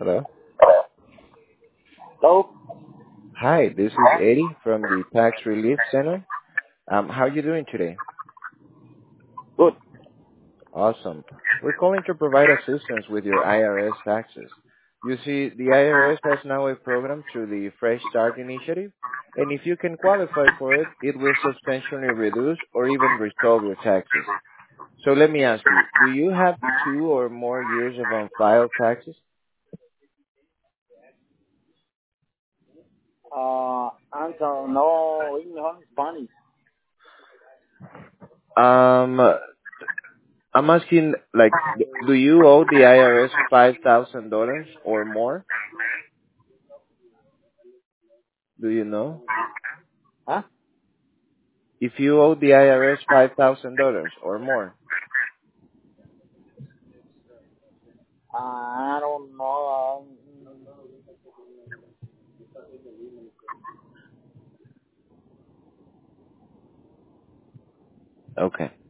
Hello. Hello? Hi, this is Eddie from the Tax Relief Center. How are you doing today? Good. Awesome. We're calling to provide assistance with your IRS taxes. You see, the IRS has now a program through the Fresh Start Initiative, and if you can qualify for it, it will substantially reduce or even resolve your taxes. So let me ask you, do you have 2 or more years of unfiled taxes? Answer no English or Spanish. Um, I'm asking, like, do you owe the IRS $5,000 or more? Do you know? Huh? If you owe the IRS $5,000 or more. I don't know. Okay.